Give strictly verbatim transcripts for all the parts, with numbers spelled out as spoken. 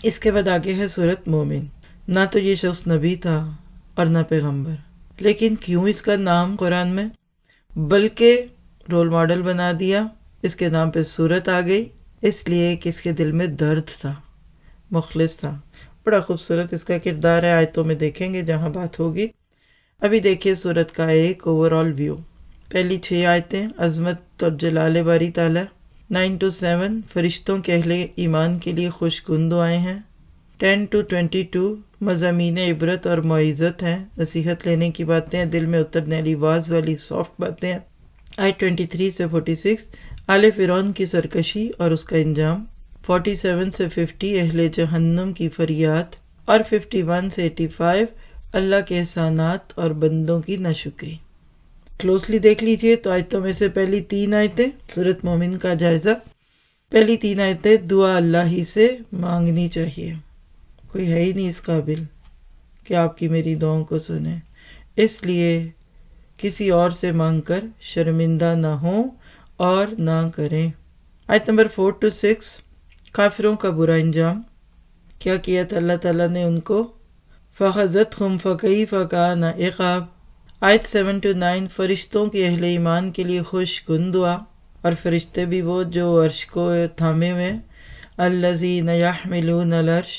اس کے بعد آگے ہے سورت مومن. نہ تو یہ شخص نبی تھا اور نہ پیغمبر، لیکن کیوں اس کا نام قرآن میں بلکہ رول ماڈل بنا دیا، اس کے نام پہ سورت آ گئی، اس لیے کہ اس کے دل میں درد تھا، مخلص تھا. بڑا خوبصورت اس کا کردار ہے، آیتوں میں دیکھیں گے جہاں بات ہوگی. ابھی دیکھیے سورت کا ایک اوور آل ویو. پہلی چھ آیتیں عظمت اور جلال باری تعالیٰ. نائن ٹو سیون فرشتوں کے اہل ایمان کے لیے خوش کن دعائیں ہیں. ٹین ٹو ٹوینٹی ٹو مضامین عبرت اور معزت ہیں، نصیحت لینے کی باتیں ہیں، دل میں اترنے والی آواز والی سافٹ باتیں ہیں. آیت ٹوینٹی تھری سے فورٹی سکس آل فرعون کی سرکشی اور اس کا انجام. فورٹی سیون سے ففٹی اہل جہنم کی فریاد، اور ففٹی ون سے ایٹی فائیو اللہ کے احسانات اور بندوں کی ناشکری. کلوزلی دیکھ لیجئے تو آیتوں میں سے پہلی تین آیتیں سورت مومن کا جائزہ. پہلی تین آیتیں دعا اللہ ہی سے مانگنی چاہیے، کوئی ہے ہی نہیں اس قابل کہ آپ کی میری دعاؤں کو سنے، اس لیے کسی اور سے مانگ کر شرمندہ نہ ہوں اور نہ کریں. آیت نمبر فور ٹو سکس کافروں کا برا انجام. کیا کیا تھا اللہ تعالیٰ نے ان کو؟ فَخَذَتْهُمْ فَكَيْفَ كَانَ عِقَابِ. آیت سیون ٹو نائن فرشتوں کے اہل ایمان کے لیے خوش کن دعا، اور فرشتے بھی وہ جو عرش کو تھامے ہوئے. الَّذِينَ يَحْمِلُونَ الْعَرْشَ،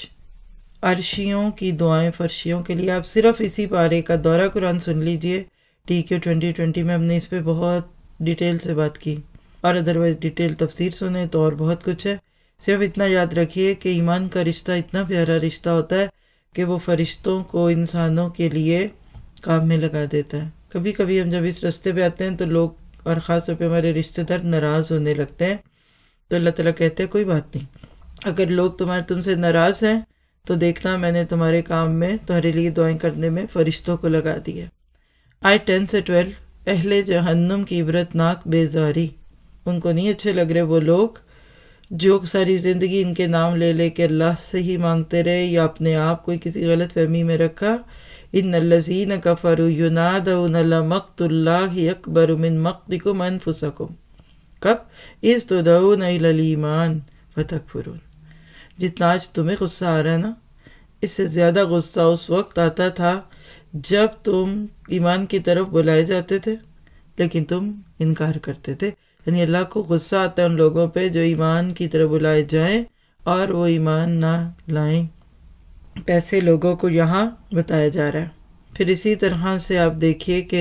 عرشیوں کی دعائیں فرشیوں کے لیے. آپ صرف اسی پارے کا دورہ قرآن سن لیجئے، ٹی کیو ٹوینٹی ٹوینٹی میں ہم نے اس پہ بہت ڈیٹیل سے بات کی، اور ادروائز ڈیٹیل تفسیر سنیں تو اور بہت کچھ ہے. صرف اتنا یاد رکھیے کہ ایمان کا رشتہ اتنا پیارا رشتہ ہوتا ہے کہ وہ فرشتوں کو انسانوں کے لیے کام میں لگا دیتا ہے. کبھی کبھی ہم جب اس رستے پہ آتے ہیں تو لوگ، اور خاص طور پہ ہمارے رشتہ دار، ناراض ہونے لگتے ہیں. تو اللہ تعالیٰ کہتے ہیں کوئی بات نہیں، اگر لوگ تمہارے تم سے ناراض ہیں تو دیکھنا میں نے تمہارے کام میں، تمہارے لیے دعائیں کرنے میں فرشتوں کو لگا دیا. آئے ٹین سے ٹویلو اہل جہنم کی عبرت ناک بیزاری. ان کو نہیں اچھے لگ رہے وہ لوگ جو ساری زندگی ان کے نام لے لے کے اللہ سے ہی مانگتے رہے، یا اپنے آپ کو کسی غلط فہمی میں رکھا. ان الذین کفروا ینادون لمقت اللہ اکبر من مقتکم انفسکم. کب؟ اذ تدعون الی الایمان فتکفرون. جتنا آج تمہیں غصہ آ رہا ہے نا، اس سے زیادہ غصہ اس وقت آتا تھا جب تم ایمان کی طرف بلائے جاتے تھے لیکن تم انکار کرتے تھے. یعنی اللہ کو غصہ آتا ہے ان لوگوں پہ جو ایمان کی طرف بلائے جائیں اور وہ ایمان نہ لائیں. پیسے لوگوں کو یہاں بتایا جا رہا ہے. پھر اسی طرح سے آپ دیکھیے کہ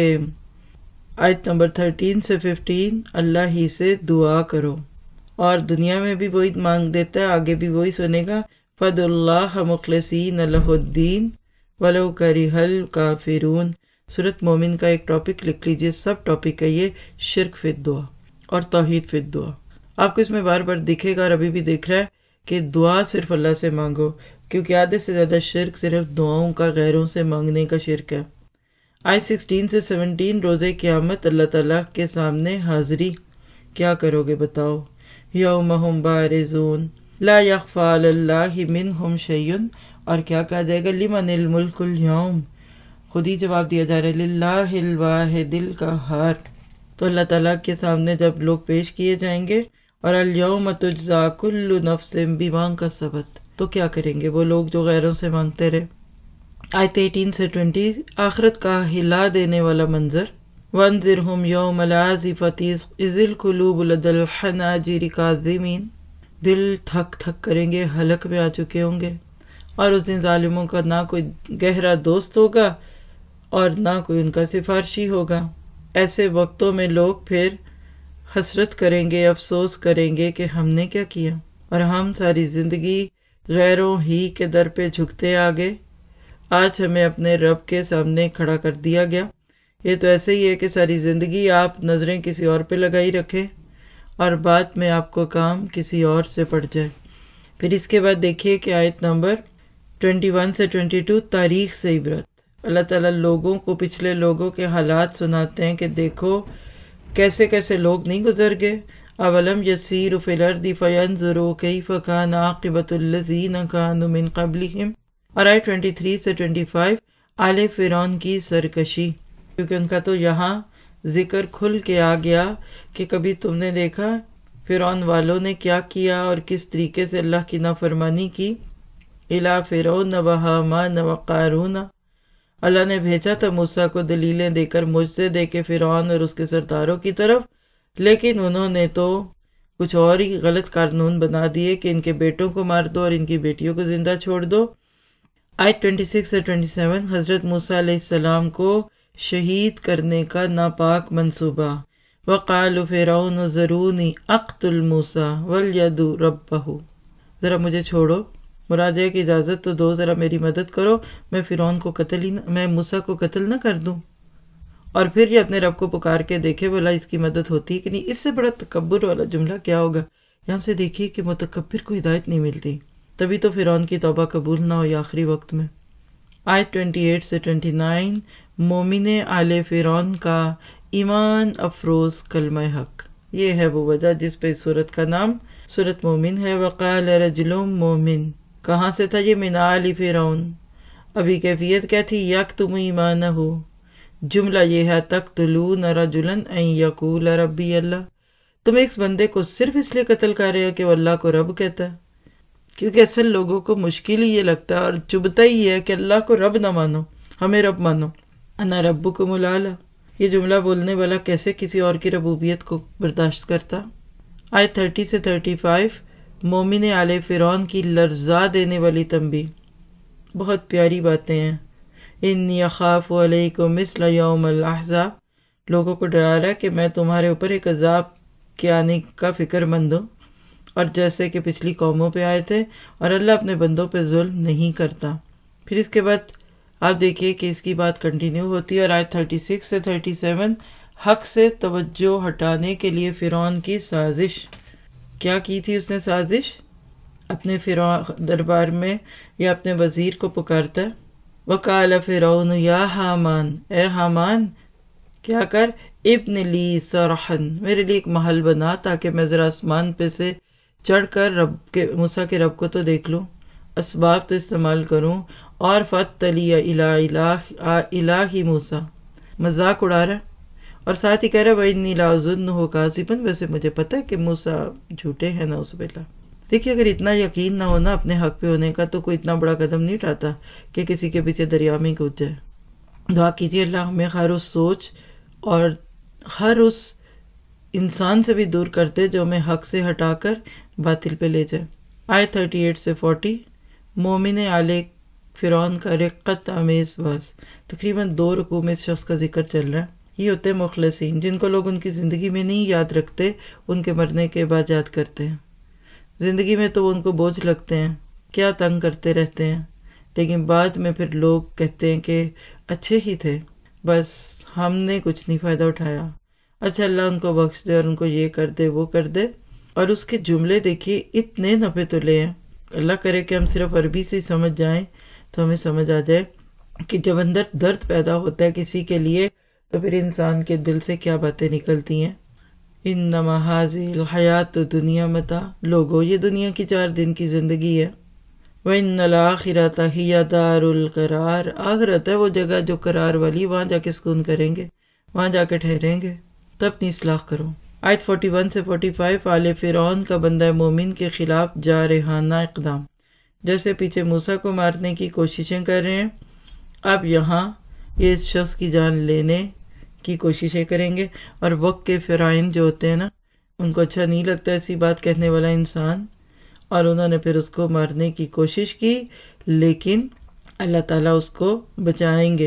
آیت نمبر تھرٹین سے ففٹین اللہ ہی سے دعا کرو، اور دنیا میں بھی وہی مانگ دیتا ہے، آگے بھی وہی سنے گا. فَدُعُوا اللَّهَ مُخْلِصِينَ لَهُ الدِّينَ وَلَوْ كَرِهَ الْكَافِرُونَ. سورت مومن کا ایک ٹاپک لکھ لیجئے، سب ٹاپک ہے یہ، شرک فی الدعا اور توحید فی الدعا. آپ کو اس میں بار بار دکھے گا، اور ابھی بھی دکھ رہا ہے کہ دعا صرف اللہ سے مانگو، کیونکہ آدھے سے زیادہ شرک صرف دعاؤں کا غیروں سے مانگنے کا شرک ہے. آئے سکسٹین سے سیونٹین روزے قیامت اللہ تعالیٰ کے سامنے حاضری. کیا کرو گے بتاؤ؟ یوم ہم بارزون لا یخفی علی اللہ منہم شیء. اور کیا کہا جائے گا؟ لمن الملک اليوم. خود ہی جواب دیا جا رہا ہے للہ الواحد القہار. تو اللہ تعالیٰ کے سامنے جب لوگ پیش کیے جائیں گے، اور الیوم تجزا کل نفس بما کسبت، تو کیا کریں گے وہ لوگ جو غیروں سے مانگتے رہے. آیت ایٹین سے ٹوینٹی آخرت کا ہلا دینے والا منظر. وانذرہم یوم العازفۃ اذ القلوب لدی الحناجر کاظمین. دل تھک تھک کریں گے، حلق میں آ چکے ہوں گے، اور اس دن ظالموں کا نہ کوئی گہرا دوست ہوگا اور نہ کوئی ان کا سفارشی ہوگا. ایسے وقتوں میں لوگ پھر حسرت کریں گے، افسوس کریں گے کہ ہم نے کیا کیا، اور ہم ساری زندگی غیروں ہی کے در پہ جھکتے آگے. آج ہمیں اپنے رب کے سامنے کھڑا کر دیا گیا. یہ تو ایسے ہی ہے کہ ساری زندگی آپ نظریں کسی اور پہ لگائی رکھیں اور بعد میں آپ کو کام کسی اور سے پڑ جائے. پھر اس کے بعد دیکھیے کہ آیت نمبر ٹوینٹی ون سے ٹوینٹی ٹو تاریخ سے عبرت. اللہ تعالیٰ لوگوں کو پچھلے لوگوں کے حالات سناتے ہیں کہ دیکھو کیسے کیسے لوگ نہیں گزر گئے. اولم یسیروا فی الارض فینظروا کیف کان عاقبۃ الذین کانوا من قبلہم. اور آیت ٹوینٹی تھری سے ٹوینٹی فائیو آل فرعون کی سرکشی، کیونکہ ان کا تو یہاں ذکر کھل کے آ گیا کہ کبھی تم نے دیکھا فرعون والوں نے کیا کیا اور کس طریقے سے اللہ کی نافرمانی کی. इला फिरौन व हामान व कारून, अल्लाह ने भेजा था मूसा को दलीलें देकर मुझसे दे के फिरौन और उसके सरदारों की तरफ, लेकिन उन्होंने तो कुछ और ही गलत कानून बना दिए कि इनके बेटों को मार दो और इनकी बेटियों को जिंदा छोड़ दो। आयत छब्बीस से सत्ताईस, हजरत मूसा अलैहिस्सलाम को शहीद करने का नापाक मंसूबा। वक़ाल फ़िरौन ज़रूनी अक़्तुल मूसा वलयदु रब्बहु, ज़रा मुझे छोड़ो, मुरादे की इजाज़त तो दो, ज़रा मेरी मदद करो, मैं फ़िरौन को कत्ल ही न, मैं मूसा को कत्ल न कर दूं। और फिर ये अपने रब को पुकार के देखे भला इसकी मदद होती है कि नहीं। इससे बड़ा तकब्बुर वाला जुमला क्या होगा। यहाँ से देखिए कि मुतकब्बिर को हिदायत नहीं मिलती, तभी तो फ़िरौन की तौबा कबूल ना हो आखिरी वक्त में। आयत अट्ठाईस से उनतीस, मोमिन आले फ़िरौन का ईमान अफरोज़ कलमा हक, ये है वो वजह जिस पे इस सूरत का नाम सूरत मोमिन है। वक़ाल रजुलुम मोमिन, कहाँ से था ये, मिन आली फ़िरौन। अभी कैफियत क्या थी, यक्तुमु ईमानहु, जुमला ये है तक़्तुलून रजुलन अन यक़ूल रब्बी अल्लाह, तुम एक बंदे को सिर्फ इसलिए कत्ल कर रहे हो कि वो अल्लाह को रब कहता है। क्योंकि असल लोगों को मुश्किल ही ये लगता है और चुभता ही है कि अल्लाह को रब ना मानो, हमें रब मानो। अना रब्बुकुमुल आला, ये जुमला बोलने वाला कैसे किसी और की रबूबियत को बर्दाश्त करता। आयत तीस से पैंतीस, मोमिन आले फ़िरौन की लर्जा देने वाली तंबीह, बहुत प्यारी बातें हैं। इन्नी अखाफ़ु अलैकुम मिस्ल यौमिल अहज़ाब, लोगों को डरा रहा है कि मैं तुम्हारे ऊपर एक अजाब के आने का फिक्रमंद हूँ, और जैसे कि पिछली कौमों पे आए थे, और अल्लाह अपने बंदों पे जुल्म नहीं करता। फिर इसके बाद आप देखिए कि इसकी बात कंटिन्यू होती है। और आयत छत्तीस से सैंतीस, हक से तवज्जो हटाने के लिए फ़िरौन की साजिश, क्या की थी उसने साजिश, अपने फ़िरौन दरबार में या अपने वज़ीर को पुकारता है। वक़ाल फ़िरौन या हामान, ए हामान क्या कर, इब्न ली सरहन, मेरे लिए एक महल बना ताकि मैं ज़रा आसमान पे से चढ़ कर रब के मूसा के रब को तो देख लूँ, असबाब तो इस्तेमाल करूँ। और फ़त्तलिया इला इलाह इलाही मूसा, मजाक उड़ा रहा है और साथ ही कह रहा है वइन्नी लाज़ुन्नुहु काज़िबन, वैसे मुझे पता है कि मूसा झूठे हैं ना उस बेला। देखिए अगर इतना यकीन ना होना अपने हक पे होने का तो कोई इतना बड़ा कदम नहीं उठाता कि किसी के पीछे दरिया में कूद जाए। दुआ कीजिए अल्लाह हमें हर उस सोच और हर उस इंसान से भी दूर कर दे जो हमें हक से हटाकर बातिल पे ले जाए। आयत अड़तीस से चालीस, मोमिन आले फ़िरौन का रिक्कत आमेज़ वास, तकरीबन दो रुकू में इस शख्स का जिक्र चल रहा है। ये होते हैं मुखलसीन, जिनको लोग उनकी ज़िंदगी में नहीं याद रखते, उनके मरने के बाद याद करते हैं। ज़िंदगी में तो वो उनको बोझ लगते हैं, क्या तंग करते रहते हैं, लेकिन बाद में फिर लोग कहते हैं कि अच्छे ही थे, बस हमने कुछ नहीं फ़ायदा उठाया, अच्छा अल्लाह उनको बख्श दे और उनको ये कर दे वो कर दे। और उसके जुमले देखिए इतने नफ़े तुले हैं। अल्लाह करे कि हम सिर्फ अरबी से समझ जाएं तो हमें समझ आ जाए कि जब अंदर दर्द पैदा होता है किसी के लिए तो फिर इंसान के दिल से क्या बातें निकलती हैं। इन्नमा हाज़िल हयात दुनिया मता, लोगो ये दुनिया की चार दिन की ज़िंदगी है। व इन्नल आखिरत हिया दारुल करार, आखिरत है वो जगह जो करार वाली, वहाँ जाके सुकून करेंगे, वहाँ जाके ठहरेंगे। तब अपनी इस्लाह करो। आयत इकतालीस से पैंतालीस, आले फ़िरौन का बंदा मोमिन के खिलाफ जारहाना इक़दाम, जैसे पीछे मूसा को मारने की कोशिशें कर रहे हैं, अब यहाँ ये इस शख्स की जान लेने की कोशिशें करेंगे। और वक्त के फ़िराइन जो होते हैं ना, उनको अच्छा नहीं लगता ऐसी बात कहने वाला इंसान, और उन्होंने फिर उसको मारने की कोशिश की, लेकिन अल्लाह ताला उसको बचाएंगे।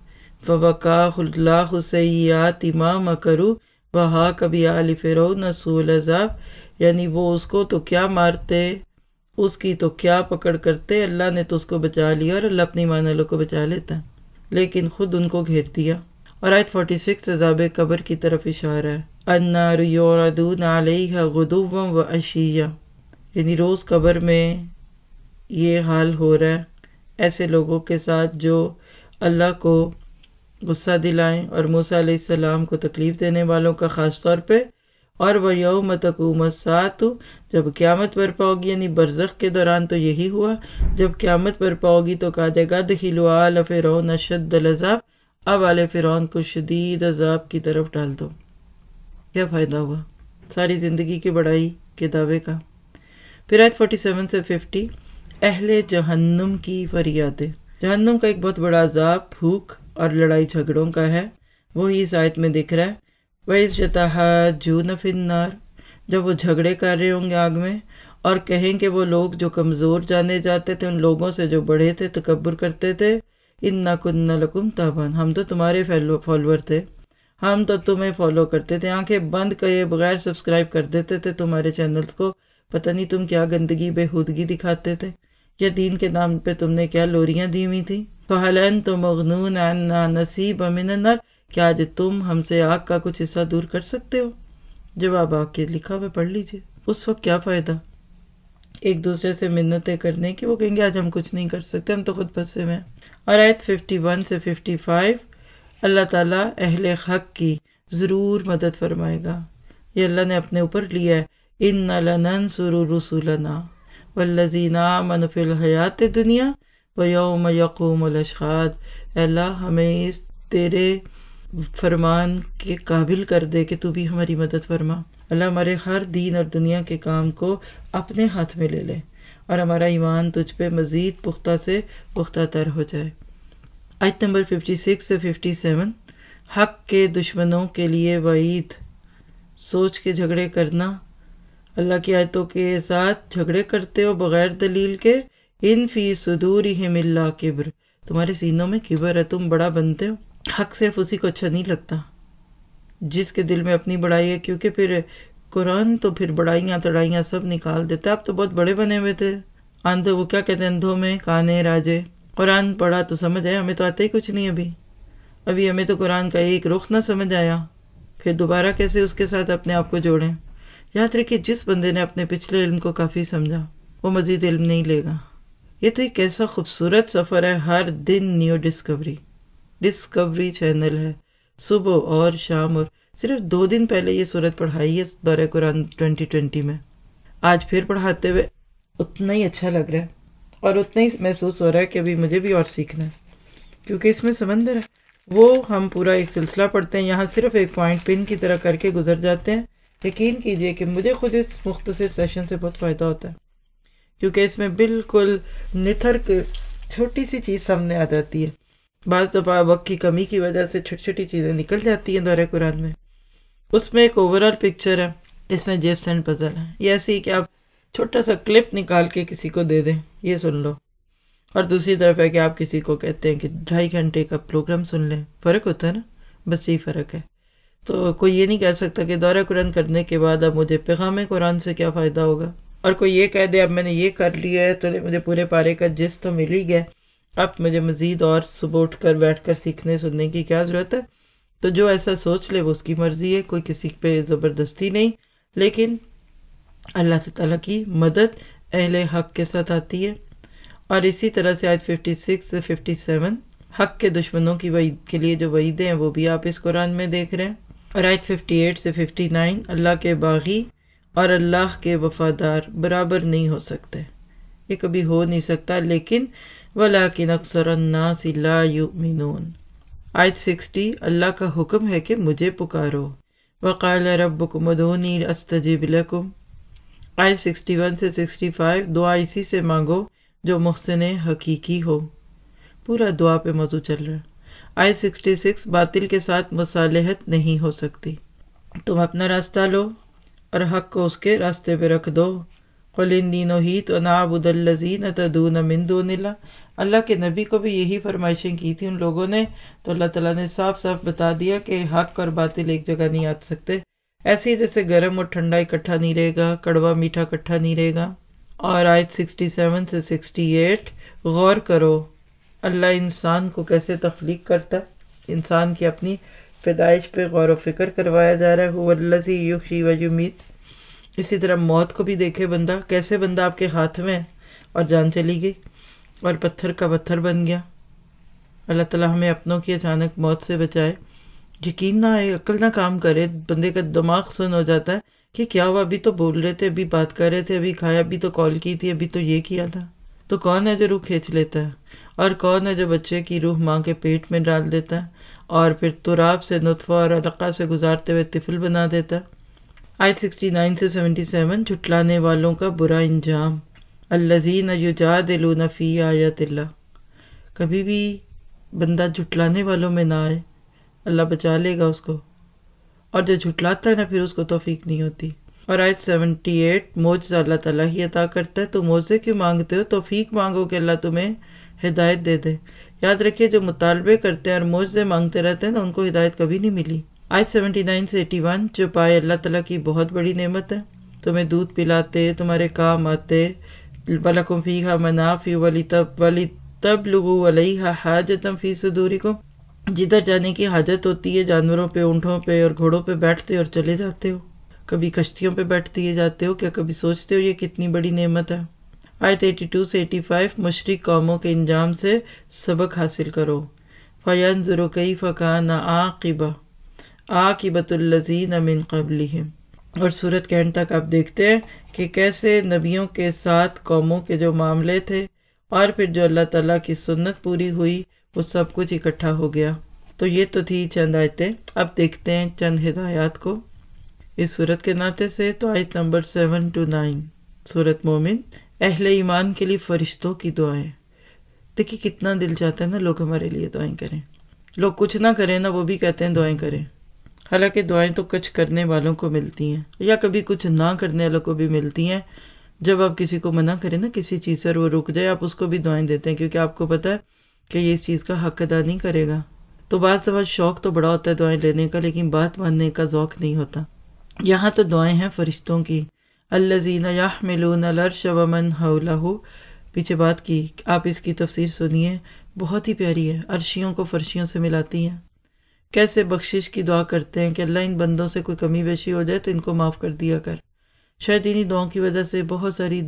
फ़वक़ाहुल्लाहु सय्यिआति मा मकरू वहा कभी आल फ़िरौन सूअल अज़ाब, यानी वो उसको तो क्या मारते, उसकी तो क्या पकड़ करते, अल्लाह ने तो उसको बचा लिया और अल्लाह अपनी मान वालों को बचा लेता, लेकिन खुद उनको घेर दिया। और आयत छियालीस अज़ाब कब्र की तरफ इशारा है। अन्नारु युरदून अलैहा गुदुव्वन व अशिय्या, यानी रोज़ कब्र में ये हाल हो रहा है ऐसे लोगों के साथ जो अल्लाह को गुस्सा दिलाएं और मूसा अलैहिस्सलाम को तकलीफ़ देने वालों का ख़ास तौर पे। और वह यौम तक़ूमु अस्साअतु, जब क़यामत बरपा होगी, यानी बरज़ख के दौरान तो यही हुआ, जब क़यामत बरपा होगी तो कहा जाएगा दखिलू आल फ़िरौन अशद्दल अज़ाब, अब आले फ़िरौन को शदीद अज़ाब की तरफ डाल दो। क्या फ़ायदा हुआ सारी ज़िंदगी की बड़ाई के दावे का। फिर आयत सैंतालीस से पचास, اہل جہنم کی فریادیں. جہنم کا ایک بہت بڑا عذاب بھوک اور لڑائی جھگڑوں کا ہے، وہی اس آیت میں دکھ رہا ہے. وَإِذْ يَتَحَاجُّونَ فِي النَّارِ، جب وہ جھگڑے کر رہے ہوں گے آگ میں اور کہیں کہ وہ لوگ جو کمزور جانے جاتے تھے ان لوگوں سے جو بڑے تھے، تکبر کرتے تھے، اِنَّا كُنَّا لَكُمْ تَابِعِينَ، ہم تو تمہارے فالوور تھے، ہم تو تمہیں فالو کرتے تھے، آنکھیں بند کرے بغیر سبسکرائب کر دیتے تھے تمہارے چینلز کو، پتہ نہیں تم کیا گندگی بےہودگی دکھاتے تھے، یا دین کے نام پہ تم نے کیا لوریاں دی ہوئی تھی. فَهَلْ أَنْتُم مَغْنُونَ عَنَّا نَصِيبًا مِّنَ النَّارِ، کیا آج تم ہم سے آگ کا کچھ حصہ دور کر سکتے ہو؟ جواب آگ کے لکھا ہوا پڑھ لیجئے. اس وقت کیا فائدہ ایک دوسرے سے منتیں کرنے کی، وہ کہیں گے آج ہم کچھ نہیں کر سکتے، ہم تو خود پھنسے ہوئے ہیں. اور آیت اکاون سے پچپن اللہ تعالیٰ اہل حق کی ضرور مدد فرمائے گا، یہ اللہ نے اپنے اوپر لیا ہے. اِنَّا لَنَنصُرُ رُسُلَنَا وَالَّذِينَ آمَنُوا فِي الْحَيَاةِ الدُّنْيَا وَيَوْمَ يَقُومُ الْأَشْهَادُ. اے اللہ ہمیں اس تیرے فرمان کے قابل کر دے کہ تو بھی ہماری مدد فرما. اللہ ہمارے ہر دین اور دنیا کے کام کو اپنے ہاتھ میں لے لے اور ہمارا ایمان تجھ پہ مزید پختہ سے پختہ تر ہو جائے. آیت نمبر چھپن سے سیون، حق کے دشمنوں کے لیے وعید. سوچ کے جھگڑے کرنا، اللہ کی آیتوں کے ساتھ جھگڑے کرتے ہو بغیر دلیل کے. ان فی صدورہم الا کبر، تمہارے سینوں میں کبر ہے، تم بڑا بنتے ہو. حق صرف اسی کو اچھا نہیں لگتا جس کے دل میں اپنی بڑائی ہے، کیونکہ پھر قرآن تو پھر بڑائیاں تڑائیاں سب نکال دیتا ہے. آپ تو بہت بڑے بنے ہوئے تھے، اندھے وہ کیا کہتے ہیں اندھوں میں کانے راجے. قرآن پڑھا تو سمجھ آیا، ہمیں تو آتا ہی کچھ نہیں. ابھی ابھی ہمیں تو قرآن کا ایک رخ نہ سمجھ آیا، پھر دوبارہ کیسے اس کے ساتھ اپنے آپ کو جوڑیں. یاد رکھیے جس بندے نے اپنے پچھلے علم کو کافی سمجھا وہ مزید علم نہیں لے گا. یہ تو ایک ایسا خوبصورت سفر ہے، ہر دن نیو ڈسکوری. ڈسکوری چینل ہے، صبح اور شام، اور صرف دو دن پہلے یہ صورت پڑھائی ہے دورہ قرآن ٹوینٹی ٹوینٹی میں. آج پھر پڑھاتے ہوئے اتنا ہی اچھا لگ رہا ہے اور اتنا ہی محسوس ہو رہا ہے کہ ابھی مجھے بھی اور سیکھنا ہے، کیونکہ اس میں سمندر ہے. وہ ہم پورا ایک سلسلہ پڑھتے ہیں، یہاں صرف ایک پوائنٹ پن کی طرح کر کے گزر جاتے ہیں. یقین کیجئے کہ مجھے خود اس مختصر سیشن سے بہت فائدہ ہوتا ہے، کیونکہ اس میں بالکل نٹھر کے چھوٹی سی چیز سامنے آ جاتی ہے. بعض دفعہ وقت کی کمی کی وجہ سے چھوٹی چھوٹی چیزیں نکل جاتی ہیں دورہ قرآن میں. اس میں ایک اوورآل پکچر ہے، اس میں جیفس اینڈ پزل ہے. یہ ایسی ہی کہ آپ چھوٹا سا کلپ نکال کے کسی کو دے دیں یہ سن لو، اور دوسری طرف ہے کہ آپ کسی کو کہتے ہیں کہ ڈھائی گھنٹے کا پروگرام سن لیں. فرق ہوتا ہے نا، بس یہی فرق ہے. تو کوئی یہ نہیں کہہ سکتا کہ دورہ قرآن کرنے کے بعد اب مجھے پیغام قرآن سے کیا فائدہ ہوگا، اور کوئی یہ کہہ دے اب میں نے یہ کر لیا ہے تو مجھے پورے پارے کا جس تو مل ہی گیا، اب مجھے مزید اور صبح اٹھ کر بیٹھ کر سیکھنے سننے کی کیا ضرورت ہے. تو جو ایسا سوچ لے وہ اس کی مرضی ہے، کوئی کسی پہ زبردستی نہیں. لیکن اللہ تعالیٰ کی مدد اہل حق کے ساتھ آتی ہے. اور اسی طرح سے آیت چھپن سے سیون حق کے دشمنوں کی وعید کے لیے جو وعیدیں ہیں وہ بھی آپ اس قرآن میں دیکھ رہے ہیں. اور آیت اٹھاون سے ففٹی نائن اللہ کے باغی اور اللہ کے وفادار برابر نہیں ہو سکتے، یہ کبھی ہو نہیں سکتا. لیکن وَلَٰكِنْ أَكْثَرَ النَّاسِ لَا يُؤْمِنُونَ. آیت سکسٹی اللہ کا حکم ہے کہ مجھے پکارو. وَقَالَ رَبُّكُمْ ادْعُونِي أَسْتَجِبْ لَكُمْ. آیت سکسٹی ون سے سکسٹی فائیو دعا اسی سے مانگو جو محسن حقیقی ہو. پورا دعا پہ موضوع چل رہا ہے. آیت سکسٹی سکس باطل کے ساتھ مصالحت نہیں ہو سکتی، تم اپنا راستہ لو اور حق کو اس کے راستے پہ رکھ دو. قُلْ إِنِّي نُهِیتُ أَنْ أَعْبُدَ الَّذِینَ تَدْعُونَ مِن دُونِ اللَّهِ. اللہ کے نبی کو بھی یہی فرمائشیں کی تھی ان لوگوں نے، تو اللہ تعالیٰ نے صاف صاف بتا دیا کہ حق اور باطل ایک جگہ نہیں آ سکتے. ایسے ہی جیسے گرم اور ٹھنڈا اکٹھا نہیں رہے گا، کڑوا میٹھا اکٹھا نہیں رہے گا. اور آیت سکسٹی سیون سے سکسٹی ایٹ غور کرو اللہ انسان کو کیسے تخلیق کرتا ہے. انسان کی اپنی پیدائش پہ غور و فکر کروایا جا رہا ہے. هو الذی یحیی و یمیت. اسی طرح موت کو بھی دیکھے بندہ، کیسے بندہ آپ کے ہاتھ میں اور جان چلی گئی اور پتھر کا پتھر بن گیا. اللہ تعالیٰ ہمیں اپنوں کی اچانک موت سے بچائے. یقین نہ آئے، عقل نہ کام کرے، بندے کا دماغ سن ہو جاتا ہے کہ کیا ہوا، ابھی تو بول رہے تھے، ابھی بات کر رہے تھے، ابھی کھایا، ابھی تو کال کی تھی، ابھی تو یہ کیا تھا. تو کون ہے جو روح کھینچ لیتا ہے، اور کون ہے جو بچے کی روح ماں کے پیٹ میں ڈال دیتا ہے اور پھر تراب سے نطفہ اور علقہ سے گزارتے ہوئے طفل بنا دیتا ہے. آیت سکسٹی نائن سے سیونٹی سیون جھٹلانے والوں کا برا انجام. الذین یجادلون فی آیات اللہ، کبھی بھی بندہ جھٹلانے والوں میں نہ آئے، اللہ بچا لے گا اس کو، اور جو جھٹلاتا ہے نا پھر اس کو توفیق نہیں ہوتی۔ اور آیت سیونٹی ایٹ، معجزہ اللہ تعالیٰ ہی عطا کرتا ہے، تو معجزے کیوں مانگتے ہو؟ توفیق مانگو کہ اللہ تمہیں ہدایت دے دے۔ یاد رکھیے جو مطالبے کرتے ہیں اور معجزے مانگتے رہتے ہیں نا ان کو ہدایت کبھی نہیں ملی۔ آیت سیونٹی نائن سے ایٹی ون، جو پائے اللہ تعالیٰ کی بہت بڑی نعمت ہے، تمہیں دودھ پلاتے، تمہارے کام آتے، وَلَكُمْ فِيهَا مَنَافِعُ وَلِتَبْلُغُوا عَلَيْهَا حَاجَةً فِي صُدُورِكُمْ، جدھر جانے کی حاجت ہوتی ہے، جانوروں پہ، اونٹوں پہ اور گھوڑوں پہ بیٹھتے اور چلے جاتے ہو، کبھی کشتیوں پہ بیٹھتے جاتے ہو، کیا کبھی سوچتے ہو یہ کتنی بڑی نعمت ہے؟ آیت ایٹی ٹو سے ایٹی فائیو، مشرک قوموں کے انجام سے سبق حاصل کرو۔ فَيَنظُرُ كَيْفَ كَانَ عَاقِبَةُ عَاقِبَةُ الَّذِينَ مِن قَبْلِهِمْ، اور سورت کے اینڈ تک آپ دیکھتے ہیں کہ کیسے نبیوں کے ساتھ قوموں کے جو معاملے تھے اور پھر جو اللہ تعالیٰ کی سنت پوری ہوئی وہ سب کچھ اکٹھا ہو گیا۔ تو یہ تو تھی چند آیتیں، اب دیکھتے ہیں چند ہدایات کو اس سورت کے ناطے سے۔ تو آیت نمبر سیون ٹو نائن، سورت مومن، اہل ایمان کے لیے فرشتوں کی دعائیں۔ دیکھیں کتنا دل چاہتا ہے نا لوگ ہمارے لیے دعائیں کریں، لوگ کچھ نہ کریں نا وہ بھی کہتے ہیں دعائیں کریں، حالانکہ دعائیں تو کچھ کرنے والوں کو ملتی ہیں یا کبھی کچھ نہ کرنے والوں کو بھی ملتی ہیں۔ جب آپ کسی کو منع کریں نا کسی چیز سے اور وہ رک جائے، آپ اس کو بھی دعائیں دیتے ہیں کیونکہ آپ کو پتہ ہے کہ یہ اس چیز کا حق ادا نہیں کرے گا۔ تو بعض دفعہ شوق تو بڑا ہوتا ہے دعائیں لینے کا، لیکن بات ماننے کا ذوق نہیں ہوتا۔ یہاں تو دعائیں ہیں فرشتوں کی، الذین یحملون العرش ومن حولہ، پیچھے بات کی، آپ اس کی تفسیر سنیے، بہت ہی پیاری ہے، عرشیوں کو فرشیوں سے ملاتی ہیں، کیسے بخشش کی دعا کرتے ہیں کہ اللہ ان بندوں سے کوئی کمی بیشی ہو جائے تو ان کو معاف کر دیا کر۔ شاید انہی دعاؤں کی وجہ سے بہت ساری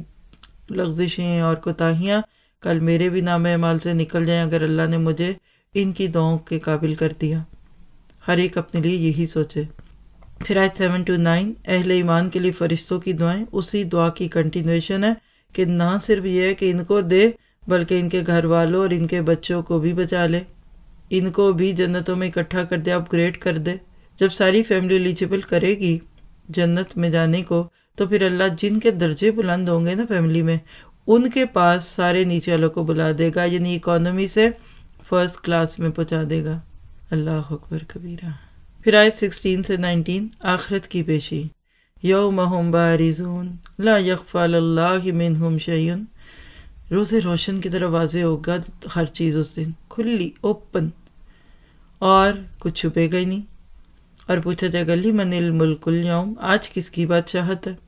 لغزشیں اور کوتاہیاں کل میرے بھی نام اعمال سے نکل جائیں اگر اللہ نے مجھے ان کی دعاؤں کے قابل کر دیا۔ ہر ایک اپنے لیے یہی سوچے۔ پھر آیت سیون ٹو نائن، اہل ایمان کے لیے فرشتوں کی دعائیں، اسی دعا کی کنٹینویشن ہے کہ نہ صرف یہ ہے کہ ان کو دے بلکہ ان کے گھر والوں اور ان کے بچوں کو بھی بچا لے، ان کو بھی جنتوں میں اکٹھا کر دے، اپ گریڈ کر دے۔ جب ساری فیملی ایلیجیبل کرے گی جنت میں جانے کو تو پھر اللہ جن کے درجے بلند ہوں گے نا فیملی میں، ان کے پاس سارے نیچے والوں کو بلا دے گا، یعنی اکانومی سے فرسٹ کلاس میں پہنچا دے گا۔ اللہ اکبر کبیرہ۔ پھر آیت سکسٹین سے نائنٹین، آخرت کی پیشی، یوم ہم بارزون لا یخفی علی اللہ منہم شیء، روز روشن کی طرح واضح ہوگا ہر چیز اس دن، کھلی اوپن، اور کچھ چھپے گا ہی نہیں۔ اور پوچھا جائے گا لمن الملک اليوم، آج کس کی بادشاہت ہے؟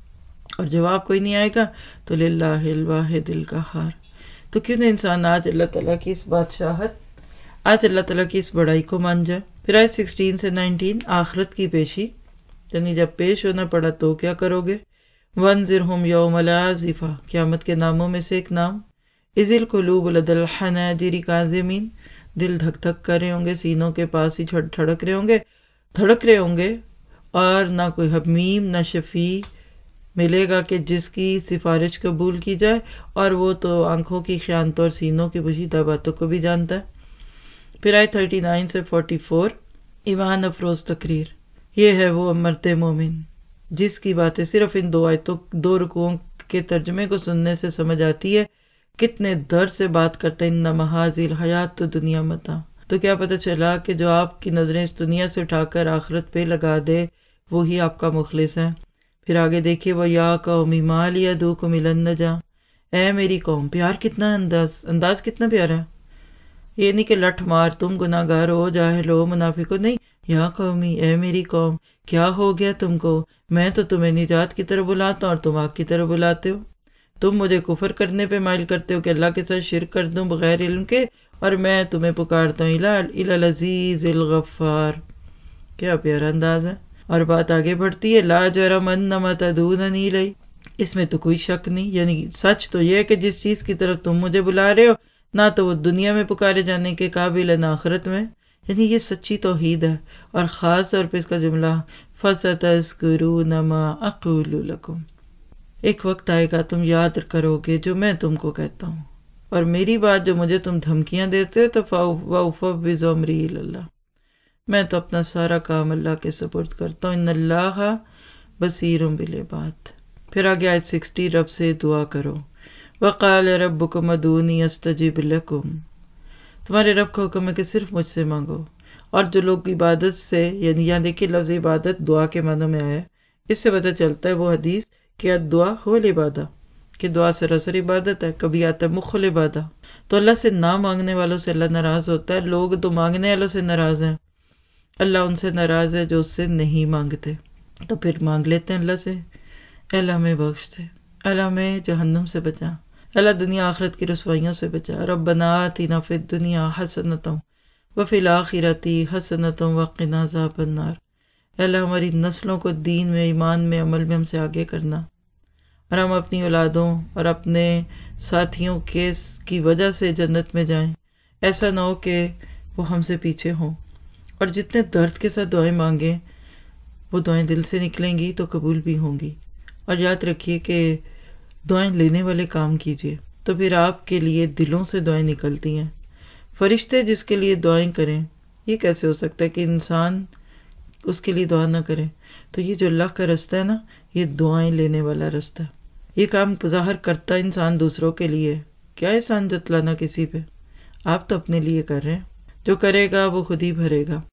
اور جواب کوئی نہیں آئے گا تو للہ الواحد القہار۔ تو کیوں نہ انسان آج اللہ تعالیٰ کی اس بادشاہت، آج اللہ تعالیٰ کی اس بڑائی کو مان جائے۔ پھر آیت سکسٹین سے نائنٹین، آخرت کی پیشی، یعنی جب پیش ہونا پڑا تو کیا کرو گے؟ وانذرہم یوم العازفہ، قیامت کے ناموں میں سے ایک نام، اذ القلوب لدی الحناجر کاظمین، دل دھک دھک کر رہے ہوں گے، سینوں کے پاس ہی ٹھڑک رہے ہوں گے دھڑک رہے ہوں گے، اور نہ کوئی حمیم نہ شفیع ملے گا کہ جس کی سفارش قبول کی جائے، اور وہ تو آنکھوں کی خیانتوں اور سینوں کی پوشیدہ باتوں کو بھی جانتا ہے۔ پھر آئے تھرٹی نائن سے فورٹی فور، ایمان افروز تقریر، یہ ہے وہ مرد مومن جس کی باتیں صرف ان دو آیتوں دو رکوعوں کے ترجمے کو سننے سے سمجھ آتی ہے کتنے درد سے بات کرتے ہیں، انما ھذی الحیات تو دنیا متاع۔ تو کیا پتہ چلا کہ جو آپ کی نظریں اس دنیا سے اٹھا کر آخرت پہ لگا دے وہی آپ کا مخلص ہے۔ پھر آگے دیکھیے، وَيَا قَوْمِ مَا لِيَ أَدْعُوكُمْ إِلَى النَّجَاةِ، اے میری قوم، پیار کتنا انداز انداز کتنا پیارا ہے، یہ نہیں کہ لٹھ مار تم گناہ گار ہو، جاہل ہو، منافق ہو، نہیں، یا قومی، اے میری قوم، کیا ہو گیا تم کو؟ میں تو تمہیں نجات کی طرف بلاتا ہوں اور تم آگ کی طرف بلاتے ہو۔ تم مجھے کفر کرنے پہ مائل کرتے ہو کہ اللہ کے ساتھ شرک کر دوں بغیر علم کے، اور میں تمہیں پکارتا ہوں الی العزیز الغفار۔ کیا پیارا انداز ہے۔ اور بات آگے بڑھتی ہے، لا جرم انما تدعوننی الیہ، اس میں تو کوئی شک نہیں، یعنی سچ تو یہ ہے کہ جس چیز کی طرف تم مجھے بلا رہے ہو نہ تو وہ دنیا میں پکارے جانے کے قابل ہے نہ آخرت میں، یعنی یہ سچی توحید ہے۔ اور خاص طور پہ اس کا جملہ فَسَتَذْكُرُونَ مَا أَقُولُ لَكُمْ، ایک وقت آئے گا تم یاد کرو گے جو میں تم کو کہتا ہوں، اور میری بات جو مجھے تم دھمکیاں دیتے تو وَأُفَوِّضُ أَمْرِي إِلَى اللَّهِ، میں تو اپنا سارا کام اللہ کے سپرد کرتا ہوں، ان اللہ بصیر بالعباد۔ پھر آگے آیت سکسٹی، رب سے دعا کرو، وقال ربکم ادعونی استجب لکم، تمہارے رب کا حکم ہے کہ صرف مجھ سے مانگو۔ اور جو لوگ عبادت سے، یعنی یہاں دیکھیے لفظ عبادت دعا کے معنوں میں آیا ہے، اس سے پتہ چلتا ہے وہ حدیث کہ دعا ہو العبادہ، کہ دعا سراسر عبادت ہے۔ کبھی آتا ہے مخ العبادہ، تو اللہ سے نہ مانگنے والوں سے اللہ ناراض ہوتا ہے۔ لوگ تو مانگنے والوں سے ناراض ہیں، اللہ ان سے ناراض ہے جو اس سے نہیں مانگتے۔ تو پھر مانگ لیتے ہیں اللہ سے، اے اللہ ہمیں بخش دے، اللہ ہمیں جہنم سے بچا، اللہ دنیا آخرت کی رسوائیوں سے بچا۔ ربنا آتنا فی الدنیا حسنۃ وفی الآخرۃ حسنۃ وقنا عذاب النار، اے اللہ ہماری نسلوں کو دین میں، ایمان میں، عمل میں ہم سے آگے کرنا، اور ہم اپنی اولادوں اور اپنے ساتھیوں کے کی وجہ سے جنت میں جائیں۔ ایسا نہ ہو کہ وہ ہم سے پیچھے ہوں۔ اور جتنے درد کے ساتھ دعائیں مانگیں وہ دعائیں دل سے نکلیں گی تو قبول بھی ہوں گی۔ اور یاد رکھیے کہ دعائیں لینے والے کام کیجیے تو پھر آپ کے لیے دلوں سے دعائیں نکلتی ہیں۔ فرشتے جس کے لیے دعائیں کریں، یہ کیسے ہو سکتا ہے کہ انسان اس کے لیے دعا نہ کرے؟ تو یہ جو اللہ کا رستہ ہے نا، یہ دعائیں لینے والا رستہ ہے۔ یہ کام ظاہر کرتا انسان دوسروں کے لیے، کیا احسان جتلانا کسی پہ؟ آپ تو اپنے لیے کر رہے ہیں، جو کرے گا وہ خود ہی بھرے گا۔